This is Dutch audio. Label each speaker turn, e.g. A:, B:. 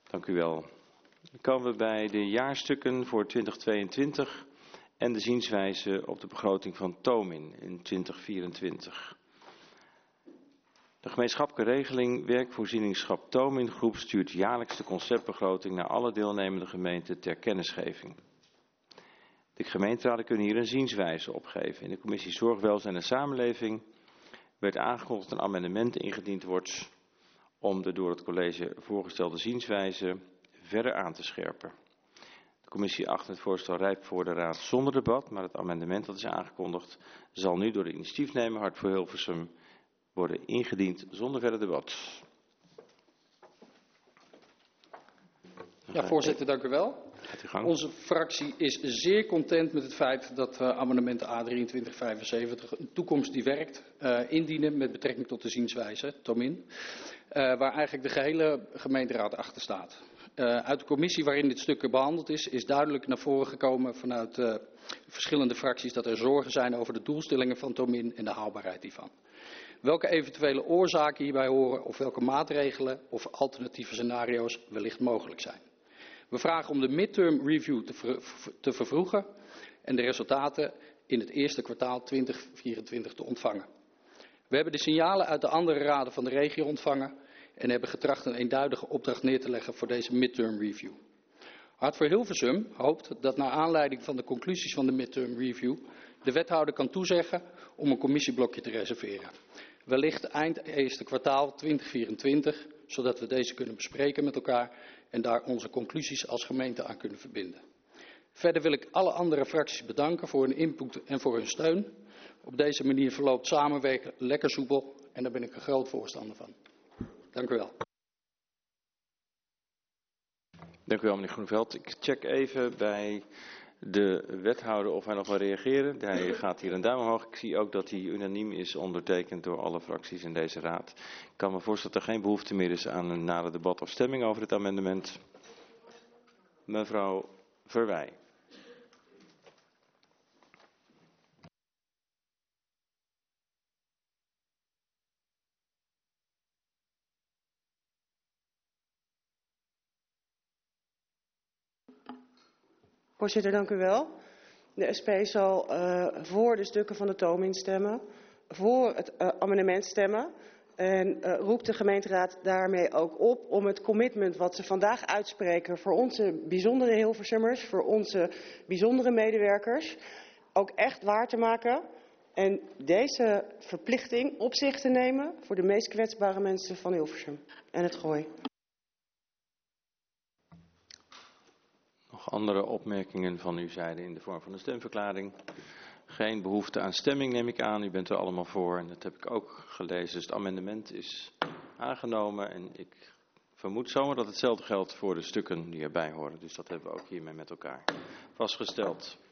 A: Dank u wel. Dan komen we bij de jaarstukken voor 2022 en de zienswijze op de begroting van Tomin in 2024. De gemeenschappelijke regeling werkvoorzieningschap Tomin Groep stuurt jaarlijks de conceptbegroting naar alle deelnemende gemeenten ter kennisgeving. De gemeenteraden kunnen hier een zienswijze opgeven. In de commissie Zorg, Welzijn en Samenleving werd aangekondigd dat een amendement ingediend wordt om de door het college voorgestelde zienswijze verder aan te scherpen. De commissie acht het voorstel rijp voor de raad zonder debat, maar het amendement dat is aangekondigd zal nu door de initiatiefnemer Hart voor Hilversum worden ingediend zonder verder debat.
B: Ja, voorzitter, dank u wel. Onze fractie is zeer content met het feit dat amendement A2375 een toekomst die werkt indienen met betrekking tot de zienswijze, Tomin, waar eigenlijk de gehele gemeenteraad achter staat. Uit de commissie waarin dit stuk behandeld is duidelijk naar voren gekomen vanuit verschillende fracties dat er zorgen zijn over de doelstellingen van Tomin en de haalbaarheid hiervan. Welke eventuele oorzaken hierbij horen of welke maatregelen of alternatieve scenario's wellicht mogelijk zijn. We vragen om de midterm review te vervroegen en de resultaten in het eerste kwartaal 2024 te ontvangen. We hebben de signalen uit de andere raden van de regio ontvangen en hebben getracht een eenduidige opdracht neer te leggen voor deze midterm review. Hart voor Hilversum hoopt dat naar aanleiding van de conclusies van de midterm review de wethouder kan toezeggen om een commissieblokje te reserveren. Wellicht eind eerste kwartaal 2024, zodat we deze kunnen bespreken met elkaar en daar onze conclusies als gemeente aan kunnen verbinden. Verder wil ik alle andere fracties bedanken voor hun input en voor hun steun. Op deze manier verloopt samenwerken lekker soepel en daar ben ik een groot voorstander van. Dank u wel.
A: Dank u wel, meneer Groeneveld. Ik check even bij de wethouder of hij nog wil reageren. Hij gaat hier een duim omhoog. Ik zie ook dat hij unaniem is ondertekend door alle fracties in deze raad. Ik kan me voorstellen dat er geen behoefte meer is aan een nader debat of stemming over het amendement. Mevrouw Verwij.
C: Voorzitter, dank u wel. De SP zal voor de stukken van de Tomin stemmen, voor het amendement stemmen en roept de gemeenteraad daarmee ook op om het commitment wat ze vandaag uitspreken voor onze bijzondere Hilversummers, voor onze bijzondere medewerkers, ook echt waar te maken en deze verplichting op zich te nemen voor de meest kwetsbare mensen van Hilversum en het Gooi.
A: Nog andere opmerkingen van uw zijde in de vorm van een stemverklaring? Geen behoefte aan stemming neem ik aan. U bent er allemaal voor en dat heb ik ook gelezen. Dus het amendement is aangenomen en ik vermoed zomaar dat hetzelfde geldt voor de stukken die erbij horen. Dus dat hebben we ook hiermee met elkaar vastgesteld.